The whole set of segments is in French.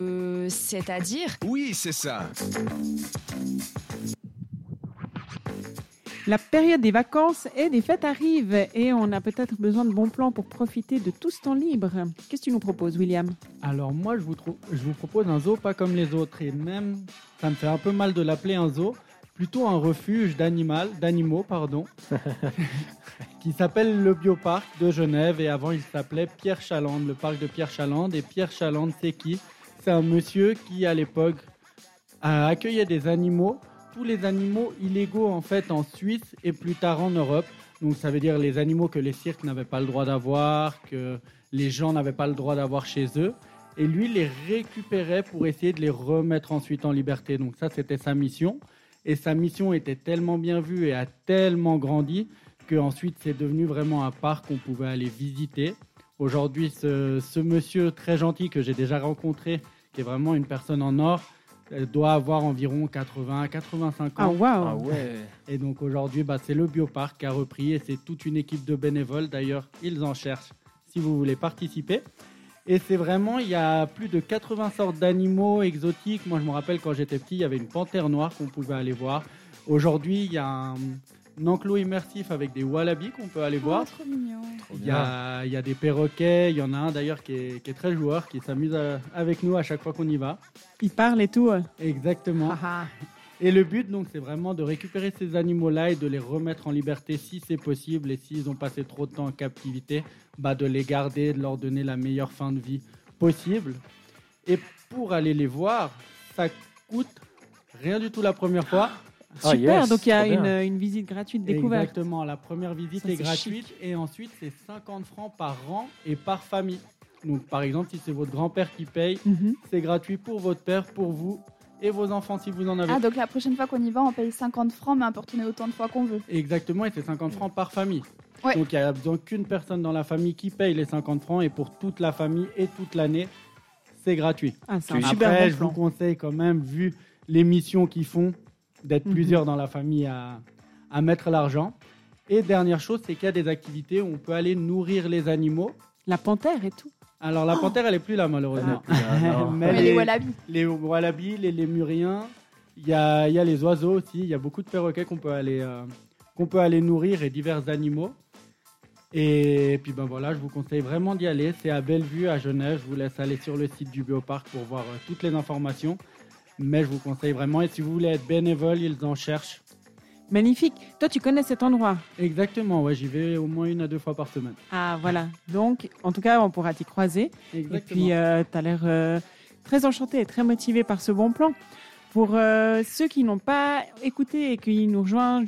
C'est-à-dire ? Oui, c'est ça. La période des vacances et des fêtes arrive et on a peut-être besoin de bons plans pour profiter de tout ce temps libre. Qu'est-ce que tu nous proposes, William ? Alors moi, je vous propose un zoo pas comme les autres. Et même, ça me fait un peu mal de l'appeler un zoo, plutôt un refuge d'animaux, qui s'appelle le Bioparc de Genève. Et avant, il s'appelait Pierre Chaland, le parc de Pierre Chaland. Et Pierre Chaland, c'est qui ? C'est un monsieur qui, à l'époque, accueillait des animaux, tous les animaux illégaux en fait en Suisse et plus tard en Europe. Donc ça veut dire les animaux que les cirques n'avaient pas le droit d'avoir, que les gens n'avaient pas le droit d'avoir chez eux. Et lui les récupérait pour essayer de les remettre ensuite en liberté. Donc ça c'était sa mission. Et sa mission était tellement bien vue et a tellement grandi qu'ensuite c'est devenu vraiment un parc qu'on pouvait aller visiter. Aujourd'hui ce monsieur très gentil que j'ai déjà rencontré, qui est vraiment une personne en or, elle doit avoir environ 80-85 ans. Ah, waouh. Ah ouais. Et donc aujourd'hui, c'est le Bioparc qui a repris et c'est toute une équipe de bénévoles. D'ailleurs, ils en cherchent si vous voulez participer. Et c'est vraiment, il y a plus de 80 sortes d'animaux exotiques. Moi, je me rappelle quand j'étais petit, il y avait une panthère noire qu'on pouvait aller voir. Aujourd'hui, il y a un enclos immersif avec des wallabies qu'on peut aller voir. Trop mignon. Il y a des perroquets, il y en a un d'ailleurs qui est très joueur, qui s'amuse avec nous à chaque fois qu'on y va. Il parle et tout. Exactement. Ah, Et le but, donc, c'est vraiment de récupérer ces animaux-là et de les remettre en liberté si c'est possible. Et s'ils ont passé trop de temps en captivité, de les garder, de leur donner la meilleure fin de vie possible. Et pour aller les voir, ça coûte rien du tout la première fois. super, yes, donc il y a trop bien. une visite gratuite découverte. Exactement, la première visite Ça, est c'est gratuite chic. et ensuite c'est 50 francs par an et par famille. Donc par exemple, si c'est votre grand-père qui paye, Mhm. c'est gratuit pour votre père, pour vous et vos enfants si vous en avez. Ah, donc la prochaine fois qu'on y va, on paye 50 francs, mais on peut retourner autant de fois qu'on veut. Exactement, et c'est 50 francs par famille. Ouais. Donc il n'y a besoin qu'une personne dans la famille qui paye les 50 francs et pour toute la famille et toute l'année, c'est gratuit. Ah, c'est un Après, super bon je plan. vous conseille quand même, vu les missions qu'ils font, d'être plusieurs dans la famille à mettre l'argent. Et dernière chose, c'est qu'il y a des activités où on peut aller nourrir les animaux. La panthère et tout. Alors la panthère, elle est plus là malheureusement. non. Mais Mais les wallabies. les wallabies, les lémuriens, il y a les oiseaux aussi. Il y a beaucoup de perroquets qu'on peut aller nourrir et divers animaux. Et puis voilà, je vous conseille vraiment d'y aller. C'est à Bellevue, à Genève. Je vous laisse aller sur le site du Bioparc pour voir toutes les informations. Mais je vous conseille vraiment. Et si vous voulez être bénévole, ils en cherchent. Magnifique. Toi, tu connais cet endroit. Exactement, ouais, j'y vais au moins 1 à 2 fois par semaine. Ah, voilà. Donc, en tout cas, on pourra t'y croiser. Exactement. Et puis, tu as l'air très enchanté et très motivé par ce bon plan. Pour ceux qui n'ont pas écouté et qui nous rejoignent,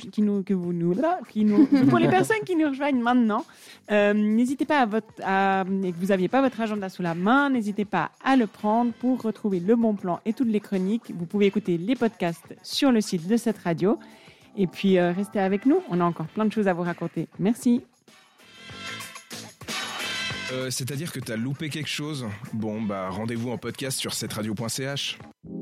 pour les personnes qui nous rejoignent maintenant, n'hésitez pas et que vous n'aviez pas votre agenda sous la main, n'hésitez pas à le prendre pour retrouver le bon plan et toutes les chroniques. Vous pouvez écouter les podcasts sur le site de cette radio. Et puis, restez avec nous. On a encore plein de choses à vous raconter. Merci. C'est-à-dire que t'as loupé quelque chose ? Bon, rendez-vous en podcast sur cetteradio.ch.